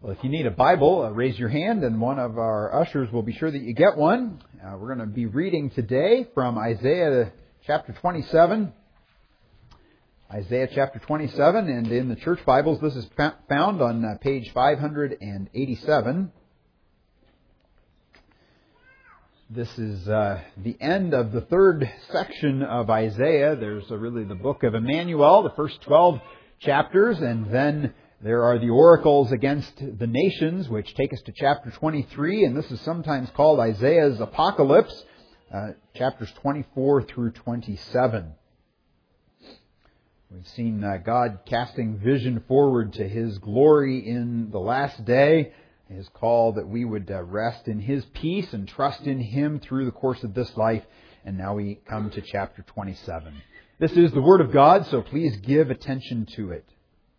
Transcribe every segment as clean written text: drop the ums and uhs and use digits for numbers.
Well, if you need a Bible, raise your hand and one of our ushers will be sure that you get one. We're going to be reading today from Isaiah chapter 27. Isaiah chapter 27, and in the church Bibles, this is found on page 587. This is the end of the third section of Isaiah. There's really the book of Emmanuel, the first 12 chapters, and then there are the oracles against the nations, which take us to chapter 23, and this is sometimes called Isaiah's Apocalypse, chapters 24 through 27. We've seen God casting vision forward to His glory in the last day, His call that we would rest in His peace and trust in Him through the course of this life, and now we come to chapter 27. This is the Word of God, so please give attention to it.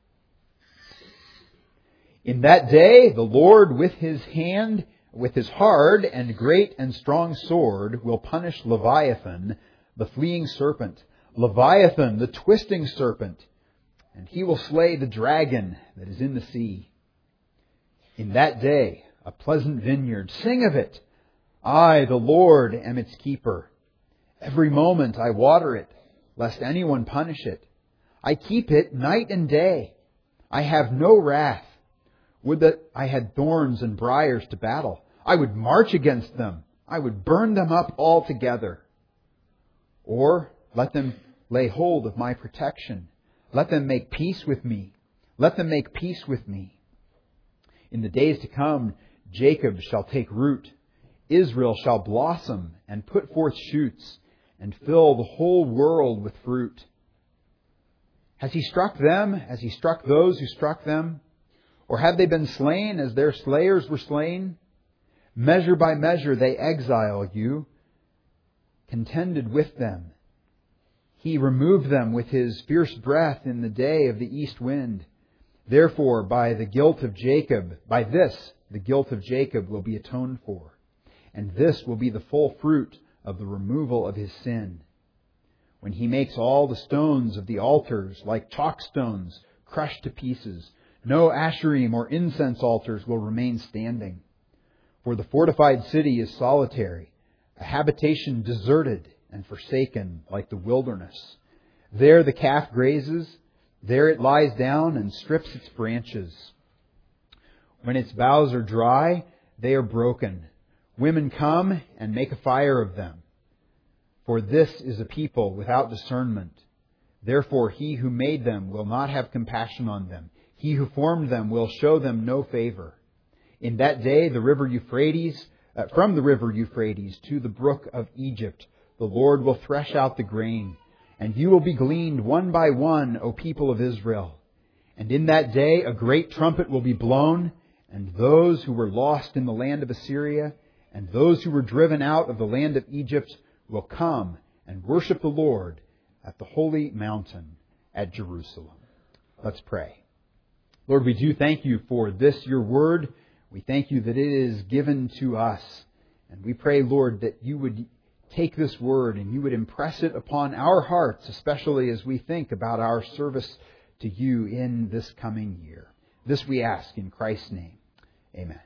In that day, the Lord with His hard and great and strong sword, will punish Leviathan, the fleeing serpent, Leviathan, the twisting serpent, and He will slay the dragon that is in the sea. In that day, a pleasant vineyard, sing of it. I, the Lord, am its keeper. Every moment I water it, lest anyone punish it. I keep it night and day. I have no wrath. Would that I had thorns and briars to battle. I would march against them. I would burn them up altogether. Or let them lay hold of my protection. Let them make peace with me. Let them make peace with me. In the days to come, Jacob shall take root. Israel shall blossom and put forth shoots and fill the whole world with fruit. Has He struck them as He struck those who struck them? Or have they been slain as their slayers were slain? Measure by measure they exile you, contended with them. He removed them with His fierce breath in the day of the east wind. Therefore, by this, the guilt of Jacob will be atoned for. And this will be the full fruit of the removal of his sin. When He makes all the stones of the altars like chalk stones crushed to pieces, no Asherim or incense altars will remain standing. For the fortified city is solitary, a habitation deserted and forsaken like the wilderness. There the calf grazes, there it lies down and strips its branches. When its boughs are dry, they are broken. Women come and make a fire of them. For this is a people without discernment. Therefore He who made them will not have compassion on them. He who formed them will show them no favor. In that day, from the river Euphrates to the brook of Egypt, the Lord will thresh out the grain, and you will be gleaned one by one, O people of Israel. And in that day, a great trumpet will be blown, and those who were lost in the land of Assyria, and those who were driven out of the land of Egypt, will come and worship the Lord at the holy mountain at Jerusalem. Let's pray. Lord, we do thank You for this, Your word. We thank You that it is given to us. And we pray, Lord, that You would take this word and You would impress it upon our hearts, especially as we think about our service to You in this coming year. This we ask in Christ's name. Amen.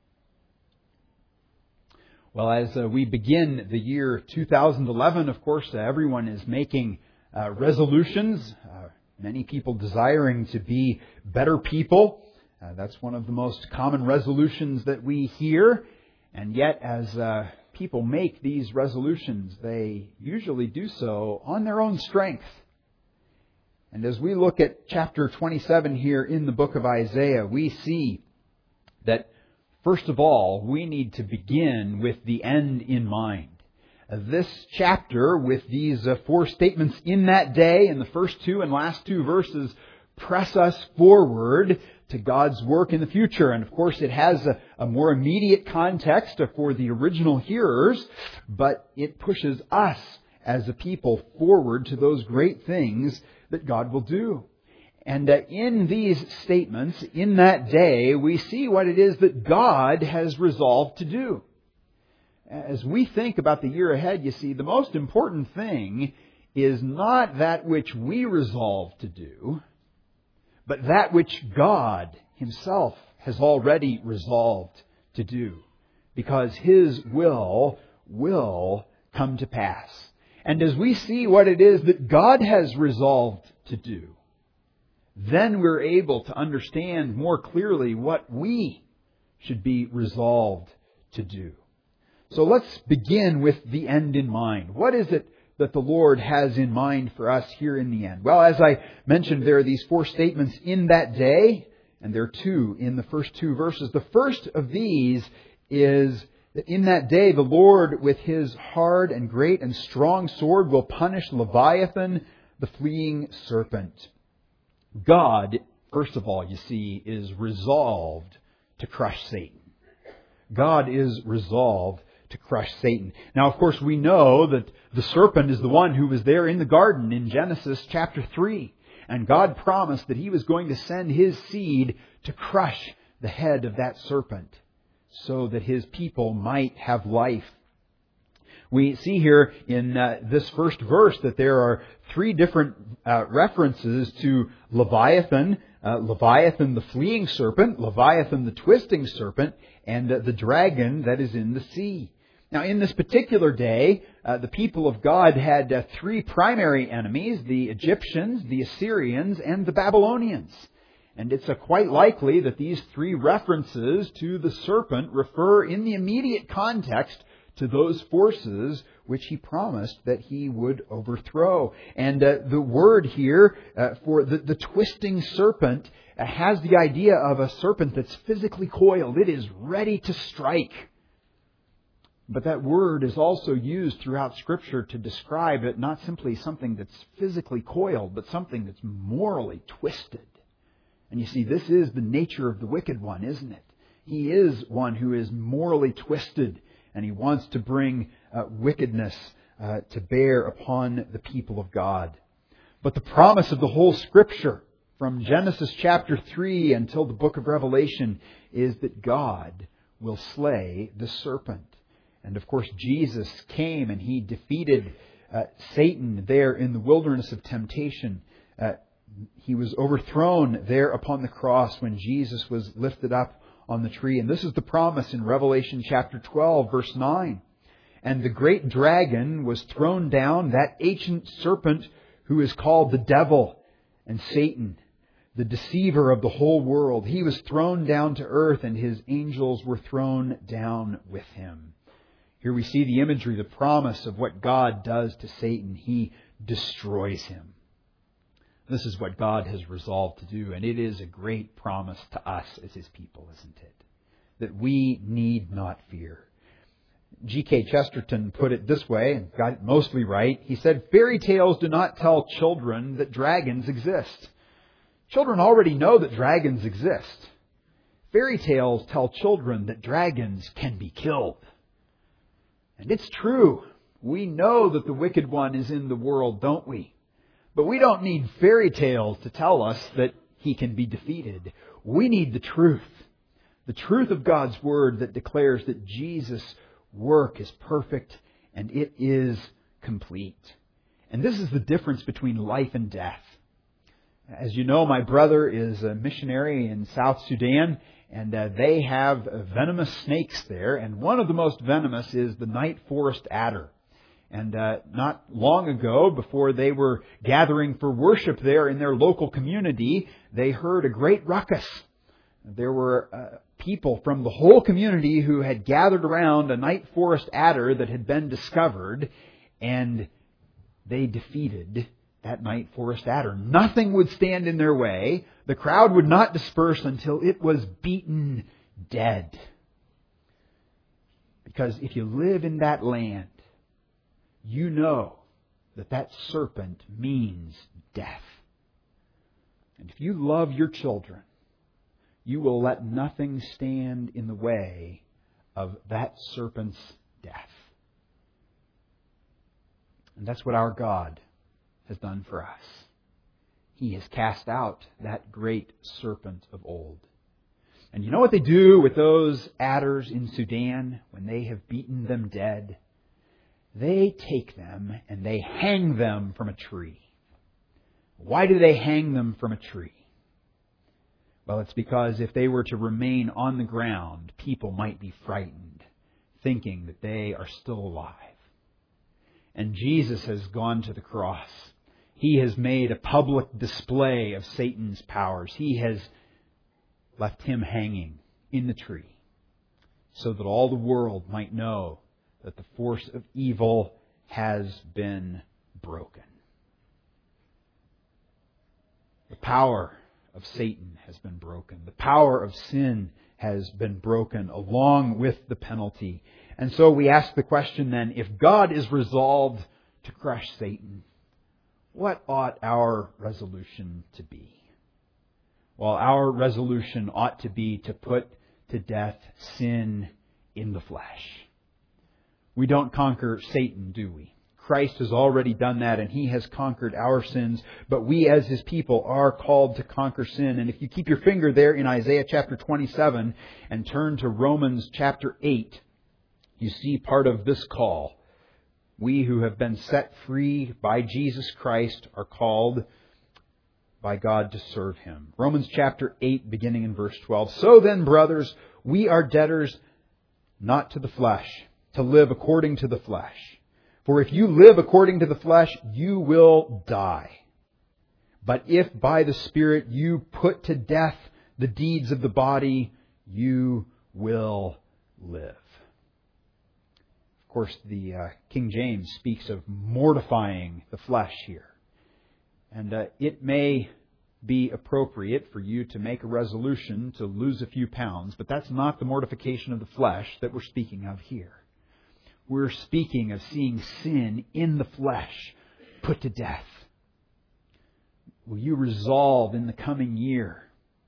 Well, as we begin the year 2011, of course, everyone is making resolutions. Many people desiring to be better people. That's one of the most common resolutions that we hear. And yet, as people make these resolutions, they usually do so on their own strength. And as we look at chapter 27 here in the book of Isaiah, we see that, first of all, we need to begin with the end in mind. This chapter, with these 4 statements in that day, in the first 2 and last 2 verses, press us forward to God's work in the future. And of course, it has a more immediate context for the original hearers, but it pushes us as a people forward to those great things that God will do. And in these statements, in that day, we see what it is that God has resolved to do. As we think about the year ahead, you see, the most important thing is not that which we resolve to do, but that which God Himself has already resolved to do, because His will come to pass. And as we see what it is that God has resolved to do, then we're able to understand more clearly what we should be resolved to do. So let's begin with the end in mind. What is it that the Lord has in mind for us here in the end? Well, as I mentioned, there are these 4 statements in that day, and there are 2 in the first 2 verses. The first of these is that in that day the Lord with His hard and great and strong sword will punish Leviathan, the fleeing serpent. God, first of all, you see, is resolved to crush Satan. God is resolved to crush Satan. Now, of course, we know that the serpent is the one who was there in the garden in Genesis chapter 3. And God promised that He was going to send His seed to crush the head of that serpent so that His people might have life. We see here in this first verse that there are 3 different references to Leviathan. Leviathan the fleeing serpent, Leviathan the twisting serpent, and the dragon that is in the sea. Now, in this particular day, the people of God had 3 primary enemies: the Egyptians, the Assyrians, and the Babylonians. And it's quite likely that these 3 references to the serpent refer in the immediate context to those forces which He promised that He would overthrow. And the word here for the twisting serpent has the idea of a serpent that's physically coiled. It is ready to strike. But that word is also used throughout Scripture to describe it not simply something that's physically coiled, but something that's morally twisted. And you see, this is the nature of the wicked one, isn't it? He is one who is morally twisted, and he wants to bring wickedness to bear upon the people of God. But the promise of the whole Scripture, from Genesis chapter 3 until the book of Revelation, is that God will slay the serpent. And of course, Jesus came and He defeated Satan there in the wilderness of temptation. He was overthrown there upon the cross when Jesus was lifted up on the tree. And this is the promise in Revelation chapter 12, verse 9. And the great dragon was thrown down, that ancient serpent who is called the devil and Satan, the deceiver of the whole world. He was thrown down to earth, and his angels were thrown down with him. Here we see the imagery, the promise of what God does to Satan. He destroys him. This is what God has resolved to do, and it is a great promise to us as His people, isn't it? That we need not fear. G.K. Chesterton put it this way, and got it mostly right. He said, "Fairy tales do not tell children that dragons exist. Children already know that dragons exist. Fairy tales tell children that dragons can be killed." And it's true. We know that the wicked one is in the world, don't we? But we don't need fairy tales to tell us that he can be defeated. We need the truth. The truth of God's Word that declares that Jesus' work is perfect and it is complete. And this is the difference between life and death. As you know, my brother is a missionary in South Sudan, and they have venomous snakes there. And one of the most venomous is the night forest adder. And not long ago, before they were gathering for worship there in their local community, they heard a great ruckus. There were people from the whole community who had gathered around a night forest adder that had been discovered, and they defeated that night forest adder. Nothing would stand in their way. The crowd would not disperse until it was beaten dead. Because if you live in that land, you know that that serpent means death. And if you love your children, you will let nothing stand in the way of that serpent's death. And that's what our God has done for us. He has cast out that great serpent of old. And you know what they do with those adders in Sudan when they have beaten them dead? They take them and they hang them from a tree. Why do they hang them from a tree? Well, it's because if they were to remain on the ground, people might be frightened, thinking that they are still alive. And Jesus has gone to the cross. He has made a public display of Satan's powers. He has left him hanging in the tree so that all the world might know that the force of evil has been broken. The power of Satan has been broken. The power of sin has been broken along with the penalty. And so we ask the question then, if God is resolved to crush Satan, what ought our resolution to be? Well, our resolution ought to be to put to death sin in the flesh. We don't conquer Satan, do we? Christ has already done that, and He has conquered our sins. But we as His people are called to conquer sin. And if you keep your finger there in Isaiah chapter 27 and turn to Romans chapter 8, you see part of this call. We who have been set free by Jesus Christ are called by God to serve Him. Romans chapter 8, beginning in verse 12. So then, brothers, we are debtors not to the flesh, to live according to the flesh. For if you live according to the flesh, you will die. But if by the Spirit you put to death the deeds of the body, you will live. Of course, the King James speaks of mortifying the flesh here. And it may be appropriate for you to make a resolution to lose a few pounds, but that's not the mortification of the flesh that we're speaking of here. We're speaking of seeing sin in the flesh put to death. Will you resolve in the coming year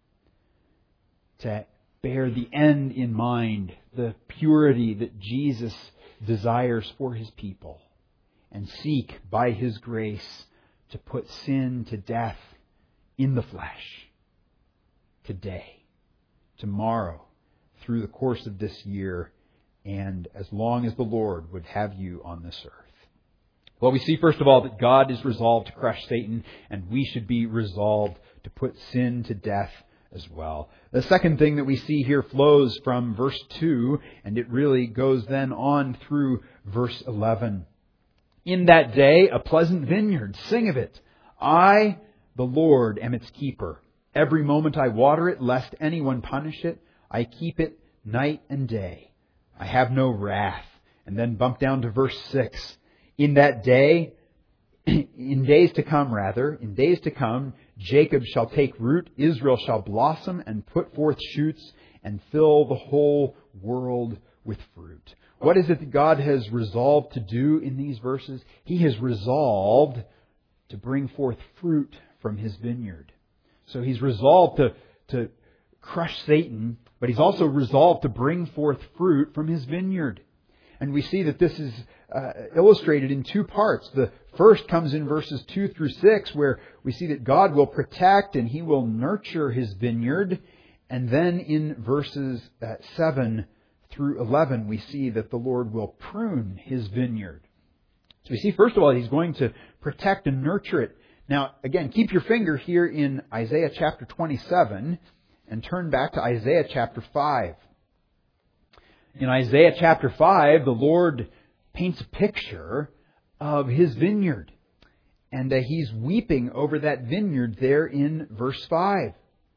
to bear the end in mind, the purity that Jesus desires for His people, and seek by His grace to put sin to death in the flesh today, tomorrow, through the course of this year, and as long as the Lord would have you on this earth? Well, we see first of all that God is resolved to crush Satan, and we should be resolved to put sin to death as well. The second thing that we see here flows from verse 2, and it really goes then on through verse 11. In that day, a pleasant vineyard, sing of it. I, the Lord, am its keeper. Every moment I water it, lest anyone punish it. I keep it night and day. I have no wrath. And then bump down to verse 6. In that day, in days to come, Jacob shall take root, Israel shall blossom and put forth shoots and fill the whole world with fruit. What is it that God has resolved to do in these verses? He has resolved to bring forth fruit from His vineyard. So He's resolved to crush Satan, but He's also resolved to bring forth fruit from His vineyard. And we see that this is illustrated in two parts. The first comes in verses 2 through 6, where we see that God will protect and He will nurture His vineyard. And then in verses 7 through 11, we see that the Lord will prune His vineyard. So we see, first of all, He's going to protect and nurture it. Now, again, keep your finger here in Isaiah chapter 27 and turn back to Isaiah chapter 5. In Isaiah chapter 5, the Lord paints a picture of His vineyard. And He's weeping over that vineyard there in verse 5.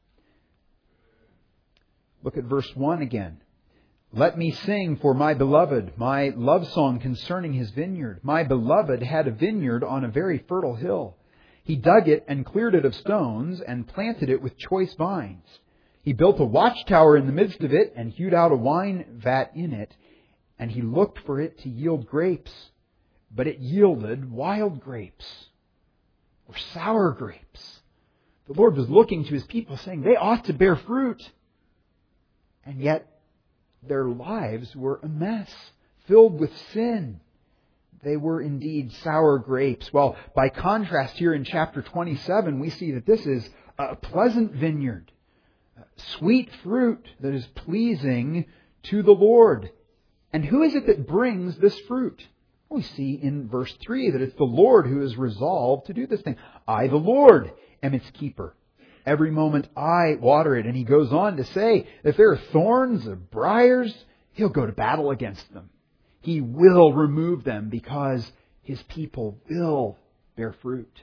Look at verse 1 again. Let me sing for my beloved, my love song concerning his vineyard. My beloved had a vineyard on a very fertile hill. He dug it and cleared it of stones and planted it with choice vines. He built a watchtower in the midst of it and hewed out a wine vat in it. And he looked for it to yield grapes. But it yielded wild grapes or sour grapes. The Lord was looking to His people saying they ought to bear fruit. And yet their lives were a mess, filled with sin. They were indeed sour grapes. Well, by contrast here in chapter 27, we see that this is a pleasant vineyard, sweet fruit that is pleasing to the Lord. And who is it that brings this fruit? We see in verse 3 that it's the Lord who is resolved to do this thing. I, the Lord, am its keeper. every moment I water it. And he goes on to say, if there are thorns or briars, He'll go to battle against them. He will remove them because His people will bear fruit.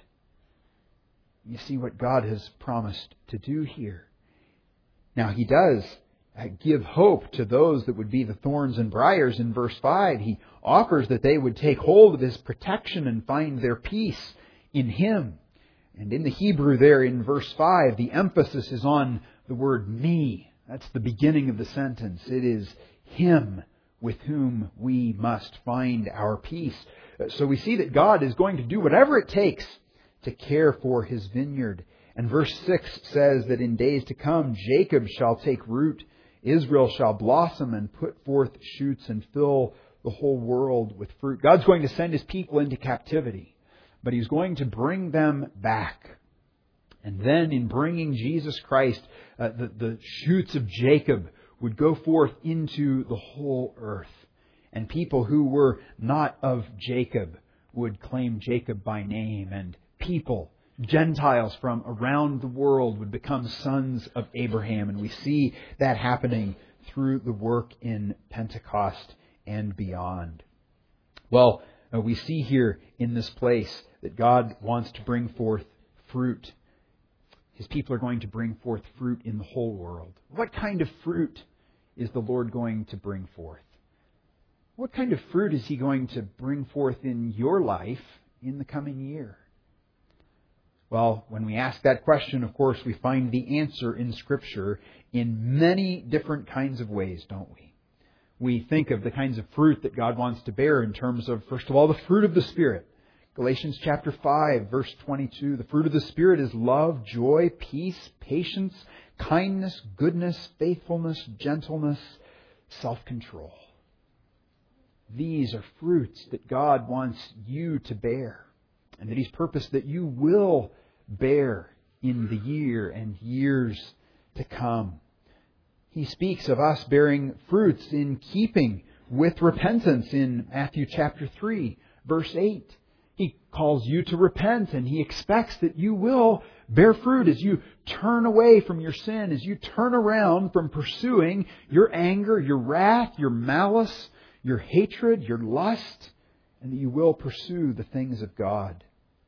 You see what God has promised to do here. Now He does give hope to those that would be the thorns and briars in verse 5. He offers that they would take hold of His protection and find their peace in Him. And in the Hebrew there in verse 5, the emphasis is on the word me. That's the beginning of the sentence. It is Him with whom we must find our peace. So we see that God is going to do whatever it takes to care for His vineyard. And verse 6 says that in days to come, Jacob shall take root, Israel shall blossom and put forth shoots and fill the whole world with fruit. God's going to send His people into captivity, but He's going to bring them back. And then in bringing Jesus Christ, the shoots of Jacob would go forth into the whole earth. And people who were not of Jacob would claim Jacob by name. And people, Gentiles from around the world, would become sons of Abraham. And we see that happening through the work in Pentecost and beyond. Well, we see here in this place that God wants to bring forth fruit. His people are going to bring forth fruit in the whole world. What kind of fruit is the Lord going to bring forth? What kind of fruit is He going to bring forth in your life in the coming year? Well, when we ask that question, of course, we find the answer in Scripture in many different kinds of ways, don't we? We think of the kinds of fruit that God wants to bear in terms of, first of all, the fruit of the Spirit. Galatians chapter 5, verse 22, the fruit of the Spirit is love, joy, peace, patience, kindness, goodness, faithfulness, gentleness, self-control. These are fruits that God wants you to bear, and that He's purposed that you will bear in the year and years to come. He speaks of us bearing fruits in keeping with repentance in Matthew chapter 3, verse 8. He calls you to repent, and He expects that you will bear fruit as you turn away from your sin, as you turn around from pursuing your anger, your wrath, your malice, your hatred, your lust, and that you will pursue the things of God.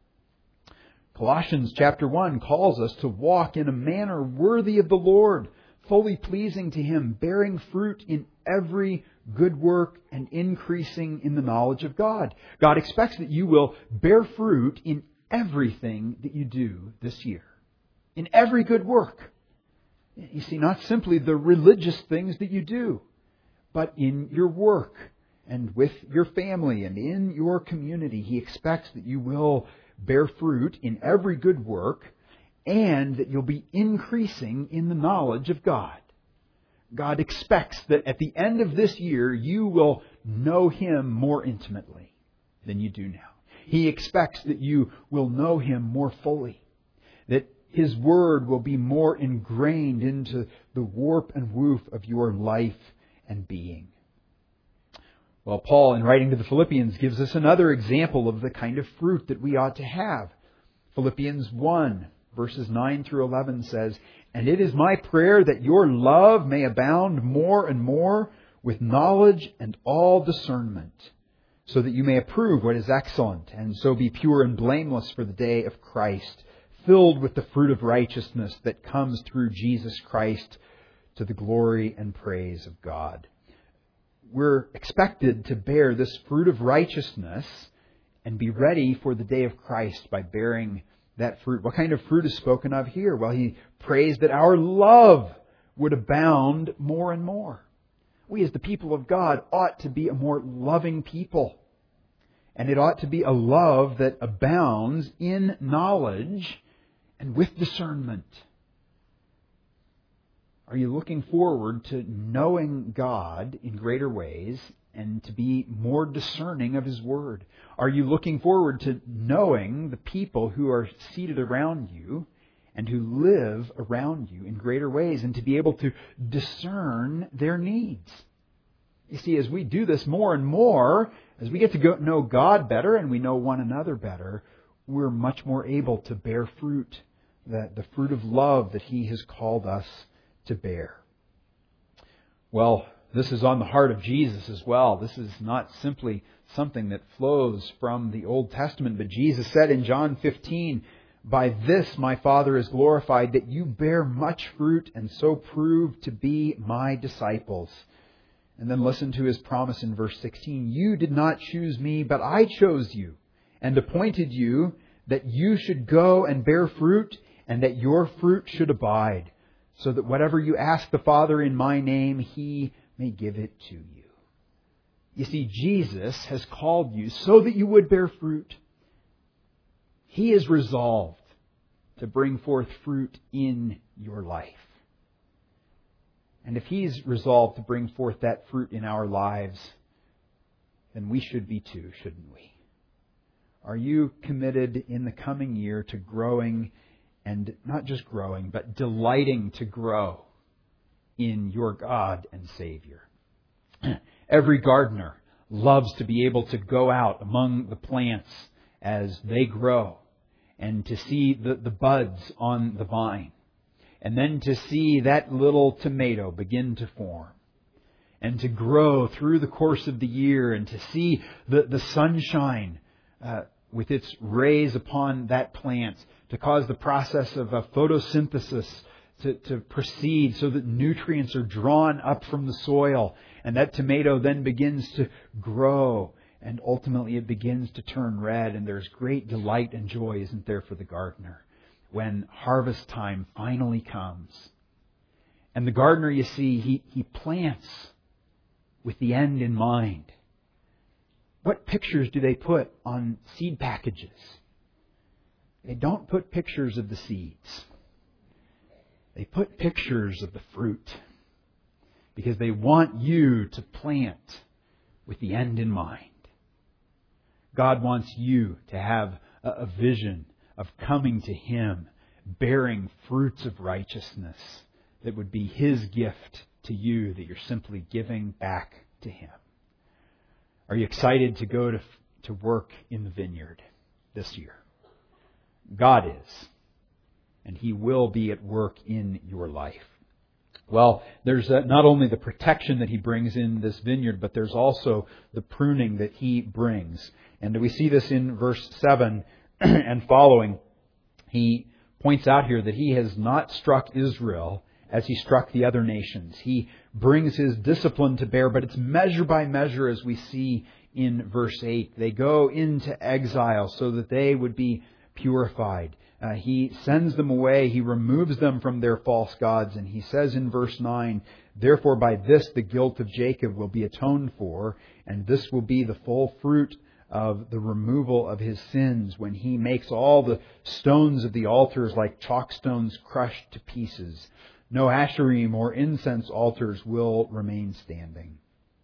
Colossians chapter 1 calls us to walk in a manner worthy of the Lord, fully pleasing to Him, bearing fruit in every good work and increasing in the knowledge of God. God expects that you will bear fruit in everything that you do this year. In every good work. You see, not simply the religious things that you do, but in your work and with your family and in your community. He expects that you will bear fruit in every good work and that you'll be increasing in the knowledge of God. God expects that at the end of this year, you will know Him more intimately than you do now. He expects that you will know Him more fully, that His Word will be more ingrained into the warp and woof of your life and being. Well, Paul, in writing to the Philippians, gives us another example of the kind of fruit that we ought to have. Philippians 1, verses 9 through 11 says, "And it is my prayer that your love may abound more and more with knowledge and all discernment, so that you may approve what is excellent, and so be pure and blameless for the day of Christ, filled with the fruit of righteousness that comes through Jesus Christ, to the glory and praise of God." We're expected to bear this fruit of righteousness and be ready for the day of Christ by bearing that fruit. What kind of fruit is spoken of here? Well, he prays that our love would abound more and more. We as the people of God ought to be a more loving people. And it ought to be a love that abounds in knowledge and with discernment. Are you looking forward to knowing God in greater ways and to be more discerning of His Word? Are you looking forward to knowing the people who are seated around you and who live around you in greater ways and to be able to discern their needs? You see, as we do this more and more, as we get to know God better and we know one another better, we're much more able to bear fruit the fruit of love that He has called us to bear. Well, this is on the heart of Jesus as well. This is not simply something that flows from the Old Testament, but Jesus said in John 15, "By this my Father is glorified, that you bear much fruit and so prove to be my disciples." And then listen to His promise in verse 16. "You did not choose me, but I chose you and appointed you that you should go and bear fruit and that your fruit should abide, so that whatever you ask the Father in my name, He may give it to you." You see, Jesus has called you so that you would bear fruit. He is resolved to bring forth fruit in your life. And if He's resolved to bring forth that fruit in our lives, then we should be too, shouldn't we? Are you committed in the coming year to growing, and not just growing, but delighting to grow in your God and Savior? Every gardener loves to be able to go out among the plants as they grow and to see the buds on the vine, and then to see that little tomato begin to form and to grow through the course of the year, and to see the sunshine with its rays upon that plant to cause the process of photosynthesis to proceed so that nutrients are drawn up from the soil, and that tomato then begins to grow, and ultimately it begins to turn red, and there's great delight and joy, isn't there, for the gardener when harvest time finally comes. And the gardener, you see, he plants with the end in mind. What pictures do they put on seed packages? They don't put pictures of the seeds. They put pictures of the fruit, because they want you to plant with the end in mind. God wants you to have a vision of coming to Him, bearing fruits of righteousness that would be His gift to you, that you're simply giving back to Him. Are you excited to go to work in the vineyard this year? God is. And He will be at work in your life. Well, there's not only the protection that He brings in this vineyard, but there's also the pruning that He brings. And we see this in verse 7 and following. He points out here that He has not struck Israel as He struck the other nations. He brings His discipline to bear, but it's measure by measure, as we see in verse 8. They go into exile so that they would be purified. He sends them away. He removes them from their false gods. And He says in verse 9, "Therefore by this the guilt of Jacob will be atoned for, and this will be the full fruit of the removal of his sins, when He makes all the stones of the altars like chalk stones crushed to pieces. No asherim or incense altars will remain standing."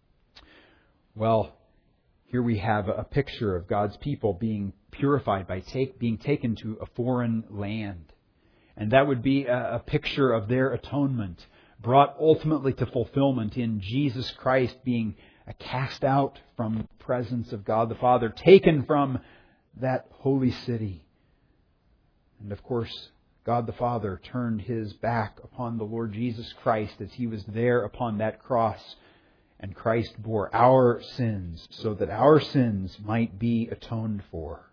Well, here we have a picture of God's people being purified by being taken to a foreign land. And that would be a picture of their atonement, brought ultimately to fulfillment in Jesus Christ being cast out from the presence of God the Father, taken from that holy city. And of course, God the Father turned His back upon the Lord Jesus Christ as He was there upon that cross. And Christ bore our sins so that our sins might be atoned for.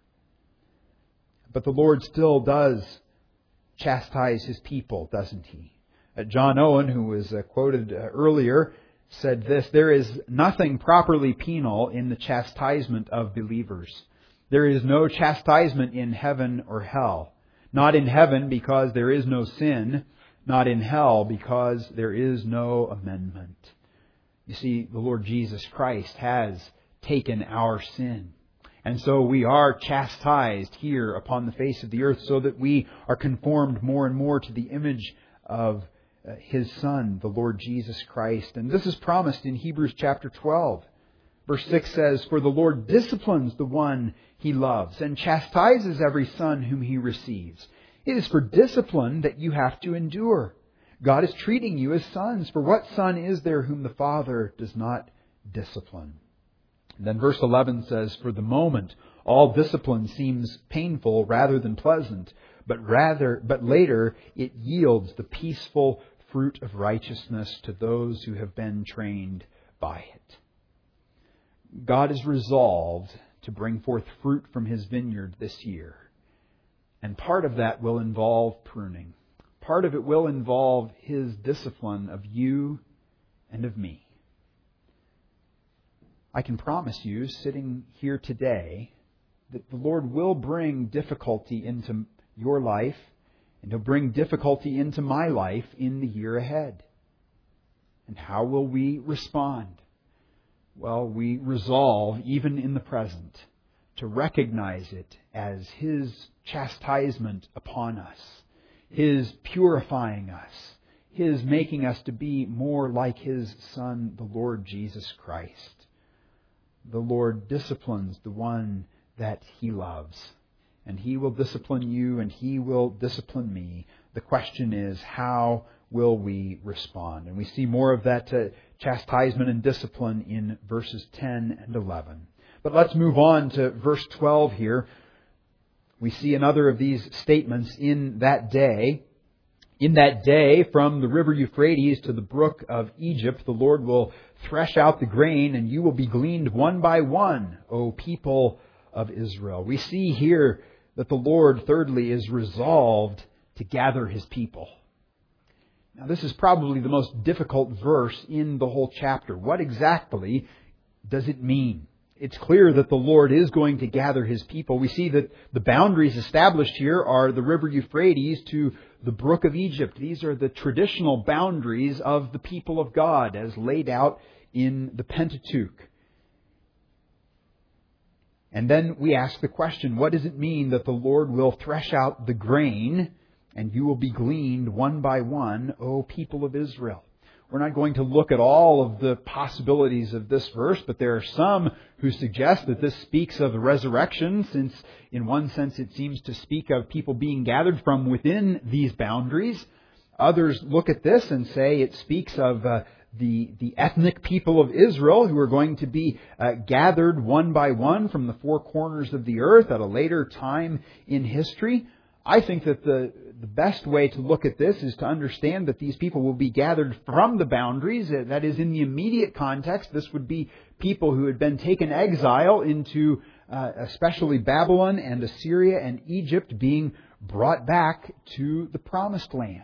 But the Lord still does chastise His people, doesn't He? John Owen, who was quoted earlier, said this: "There is nothing properly penal in the chastisement of believers. There is no chastisement in heaven or hell. Not in heaven, because there is no sin. Not in hell, because there is no amendment." You see, the Lord Jesus Christ has taken our sin. And so we are chastised here upon the face of the earth so that we are conformed more and more to the image of His Son, the Lord Jesus Christ. And this is promised in Hebrews chapter 12. Verse 6 says, "For the Lord disciplines the one He loves and chastises every son whom He receives. It is for discipline that you have to endure. God is treating you as sons. For what son is there whom the Father does not discipline?" And then verse 11 says, "For the moment, all discipline seems painful rather than pleasant, but later it yields the peaceful fruit of righteousness to those who have been trained by it. God is resolved to bring forth fruit from His vineyard this year. And part of that will involve pruning. Part of it will involve His discipline of you and of me. I can promise you, sitting here today, that the Lord will bring difficulty into your life, and He'll bring difficulty into my life in the year ahead. And how will we respond? Well, we resolve, even in the present, to recognize it as His chastisement upon us, His purifying us, His making us to be more like His Son, the Lord Jesus Christ. The Lord disciplines the one that He loves. And He will discipline you and He will discipline me. The question is, how will we respond? And we see more of that chastisement and discipline in verses 10 and 11. But let's move on to verse 12 here. We see another of these statements in that day. In that day, from the river Euphrates to the brook of Egypt, the Lord will thresh out the grain, and you will be gleaned one by one, O people of Israel. We see here that the Lord, thirdly, is resolved to gather His people. Now, this is probably the most difficult verse in the whole chapter. What exactly does it mean? It's clear that the Lord is going to gather His people. We see that the boundaries established here are the river Euphrates to the brook of Egypt. These are the traditional boundaries of the people of God as laid out in the Pentateuch. And then we ask the question, what does it mean that the Lord will thresh out the grain and you will be gleaned one by one, O people of Israel? We're not going to look at all of the possibilities of this verse, but there are some who suggest that this speaks of the resurrection, since in one sense it seems to speak of people being gathered from within these boundaries. Others look at this and say it speaks of the ethnic people of Israel who are going to be gathered one by one from the four corners of the earth at a later time in history. I think that the best way to look at this is to understand that these people will be gathered from the boundaries. That is, in the immediate context, this would be people who had been taken exile into especially Babylon and Assyria and Egypt, being brought back to the Promised Land.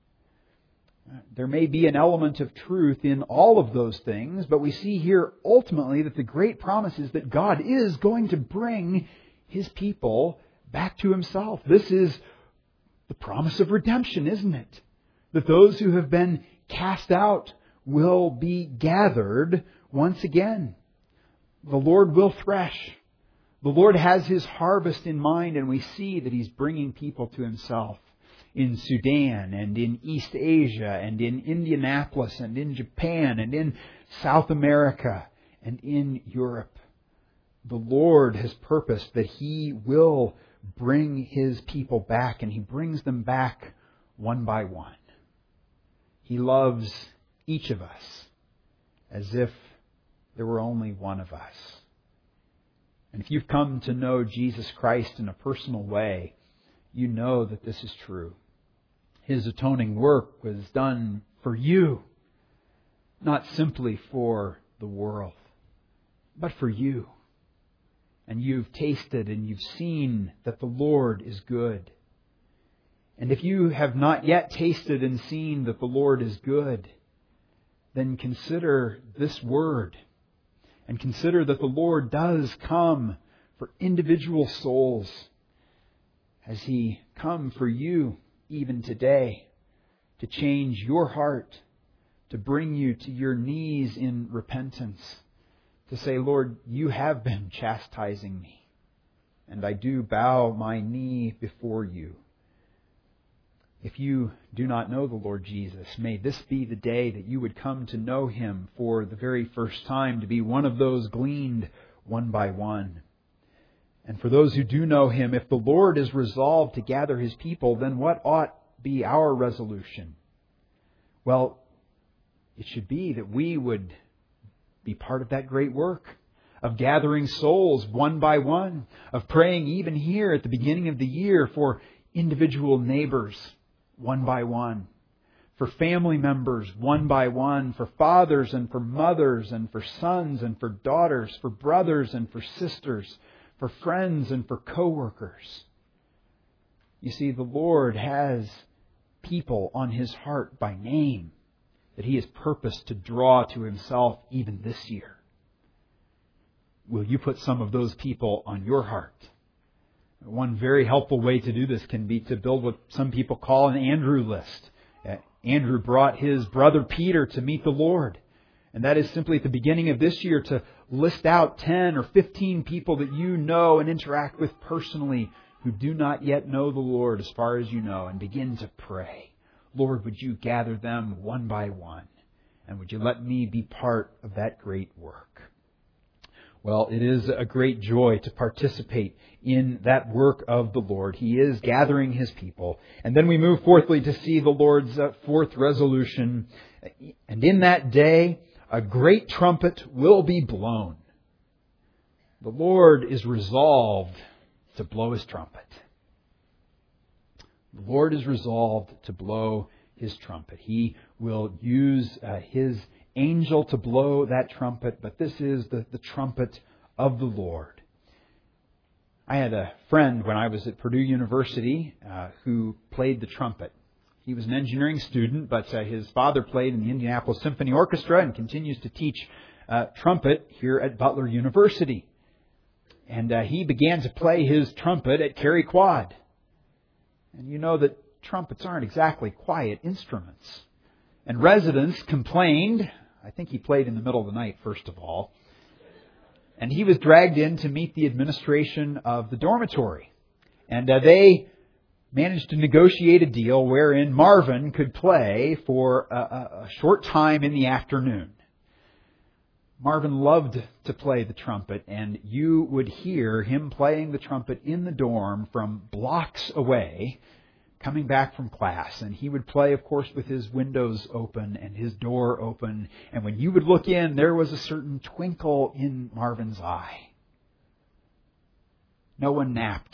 There may be an element of truth in all of those things, but we see here ultimately that the great promise is that God is going to bring His people back to Himself. This is the promise of redemption, isn't it? That those who have been cast out will be gathered once again. The Lord will thresh. The Lord has His harvest in mind, and we see that He's bringing people to Himself in Sudan and in East Asia and in Indianapolis and in Japan and in South America and in Europe. The Lord has purposed that He will bring His people back, and He brings them back one by one. He loves each of us as if there were only one of us. And if you've come to know Jesus Christ in a personal way, you know that this is true. His atoning work was done for you, not simply for the world, but for you. And you've tasted and you've seen that the Lord is good. And if you have not yet tasted and seen that the Lord is good, then consider this word. And consider that the Lord does come for individual souls. Has He come for you even today to change your heart, to bring you to your knees in repentance, to say, Lord, You have been chastising me, and I do bow my knee before You. If you do not know the Lord Jesus, may this be the day that you would come to know Him for the very first time, to be one of those gleaned one by one. And for those who do know Him, if the Lord is resolved to gather His people, then what ought be our resolution? Well, it should be that we would be part of that great work of gathering souls one by one, of praying even here at the beginning of the year for individual neighbors one by one, for family members one by one, for fathers and for mothers and for sons and for daughters, for brothers and for sisters, for friends and for co-workers. You see, the Lord has people on His heart by name that He has purposed to draw to Himself even this year. Will you put some of those people on your heart? One very helpful way to do this can be to build what some people call an Andrew list. Andrew brought his brother Peter to meet the Lord. And that is simply at the beginning of this year to list out 10 or 15 people that you know and interact with personally who do not yet know the Lord as far as you know, and begin to pray. Lord, would you gather them one by one? And would you let me be part of that great work? Well, it is a great joy to participate in that work of the Lord. He is gathering His people. And then we move fourthly to see the Lord's fourth resolution. And in that day, a great trumpet will be blown. The Lord is resolved to blow His trumpet. The Lord is resolved to blow His trumpet. He will use His angel to blow that trumpet, but this is the trumpet of the Lord. I had a friend when I was at Purdue University who played the trumpet. He was an engineering student, but his father played in the Indianapolis Symphony Orchestra and continues to teach trumpet here at Butler University. And he began to play his trumpet at Cary Quad. And you know that trumpets aren't exactly quiet instruments. And residents complained. I think he played in the middle of the night, first of all. And he was dragged in to meet the administration of the dormitory. And they managed to negotiate a deal wherein Marvin could play for a short time in the afternoon. Marvin loved to play the trumpet, and you would hear him playing the trumpet in the dorm from blocks away, coming back from class. And he would play, of course, with his windows open and his door open. And when you would look in, there was a certain twinkle in Marvin's eye. No one napped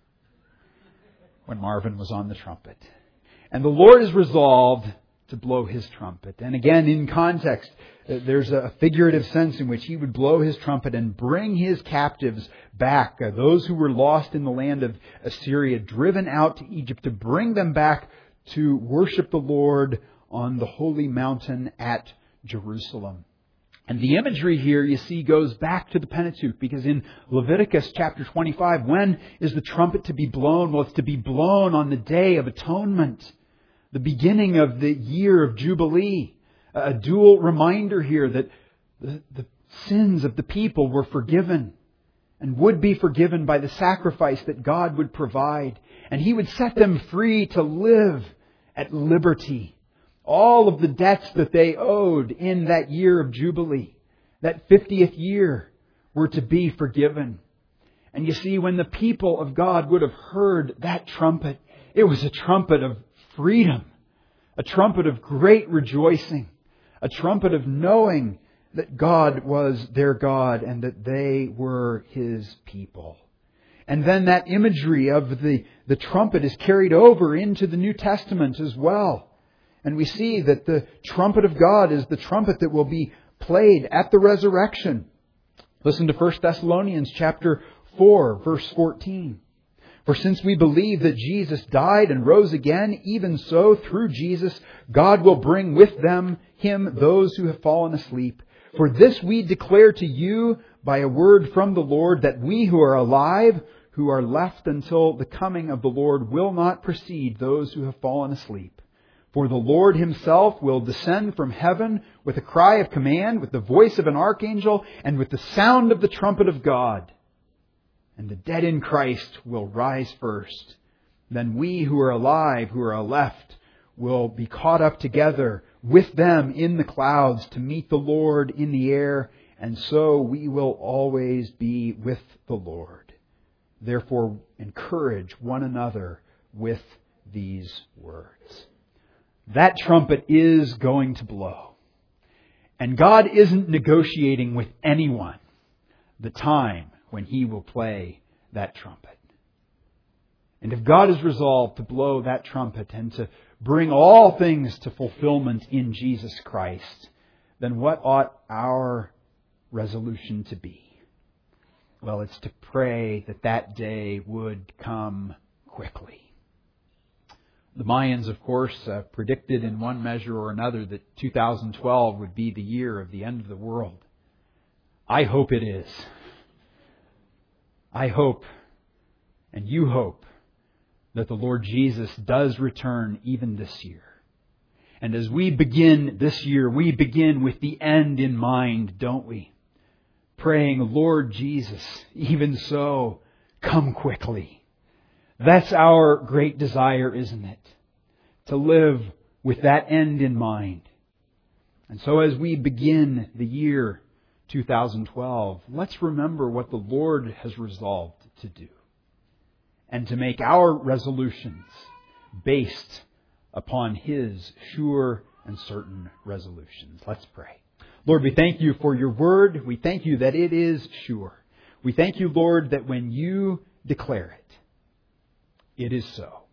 when Marvin was on the trumpet. And the Lord is resolved to blow His trumpet. And again, in context, there's a figurative sense in which He would blow His trumpet and bring His captives back, those who were lost in the land of Assyria, driven out to Egypt, to bring them back to worship the Lord on the holy mountain at Jerusalem. And the imagery here, you see, goes back to the Pentateuch, because in Leviticus chapter 25, when is the trumpet to be blown? Well, it's to be blown on the Day of Atonement, the beginning of the year of Jubilee. A dual reminder here that the sins of the people were forgiven and would be forgiven by the sacrifice that God would provide. And He would set them free to live at liberty. All of the debts that they owed in that year of Jubilee, that 50th year, were to be forgiven. And you see, when the people of God would have heard that trumpet, it was a trumpet of freedom, a trumpet of great rejoicing, a trumpet of knowing that God was their God and that they were His people. And then that imagery of the trumpet is carried over into the New Testament as well. And we see that the trumpet of God is the trumpet that will be played at the resurrection. Listen to 1 Thessalonians chapter 4, verse 14. For since we believe that Jesus died and rose again, even so, through Jesus, God will bring with Him those who have fallen asleep. For this we declare to you by a word from the Lord, that we who are alive, who are left until the coming of the Lord, will not precede those who have fallen asleep. For the Lord Himself will descend from heaven with a cry of command, with the voice of an archangel, and with the sound of the trumpet of God. And the dead in Christ will rise first. Then we who are alive, who are left, will be caught up together with them in the clouds to meet the Lord in the air. And so we will always be with the Lord. Therefore, encourage one another with these words. That trumpet is going to blow. And God isn't negotiating with anyone the time when He will play that trumpet. And if God is resolved to blow that trumpet and to bring all things to fulfillment in Jesus Christ, then what ought our resolution to be? Well, it's to pray that that day would come quickly. The Mayans, of course, predicted in one measure or another that 2012 would be the year of the end of the world. I hope it is. I hope, and you hope, that the Lord Jesus does return even this year. And as we begin this year, we begin with the end in mind, don't we? Praying, Lord Jesus, even so, come quickly. That's our great desire, isn't it? To live with that end in mind. And so as we begin the year 2012, let's remember what the Lord has resolved to do. And to make our resolutions based upon His sure and certain resolutions. Let's pray. Lord, we thank You for Your Word. We thank You that it is sure. We thank You, Lord, that when You declare it, it is so.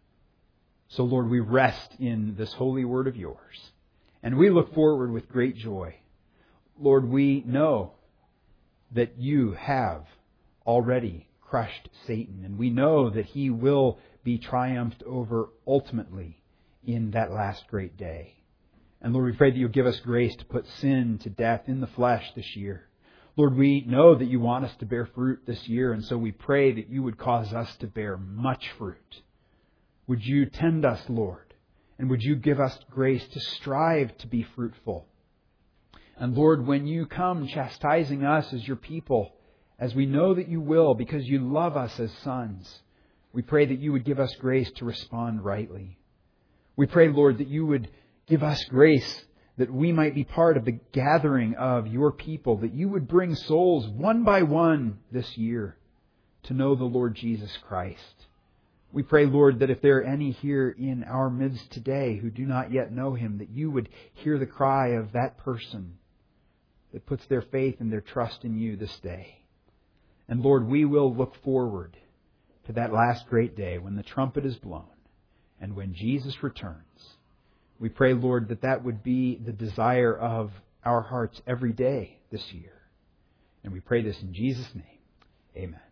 So, Lord, we rest in this holy Word of Yours. And we look forward with great joy. Lord, we know that You have already crushed Satan. And we know that he will be triumphed over ultimately in that last great day. And Lord, we pray that You'll give us grace to put sin to death in the flesh this year. Lord, we know that You want us to bear fruit this year, and so we pray that You would cause us to bear much fruit. Would You tend us, Lord, and would You give us grace to strive to be fruitful. And Lord, when You come chastising us as Your people, as we know that You will, because You love us as sons, we pray that You would give us grace to respond rightly. We pray, Lord, that You would give us grace that we might be part of the gathering of Your people, that You would bring souls one by one this year to know the Lord Jesus Christ. We pray, Lord, that if there are any here in our midst today who do not yet know Him, that You would hear the cry of that person that puts their faith and their trust in You this day. And Lord, we will look forward to that last great day when the trumpet is blown and when Jesus returns. We pray, Lord, that that would be the desire of our hearts every day this year. And we pray this in Jesus' name. Amen.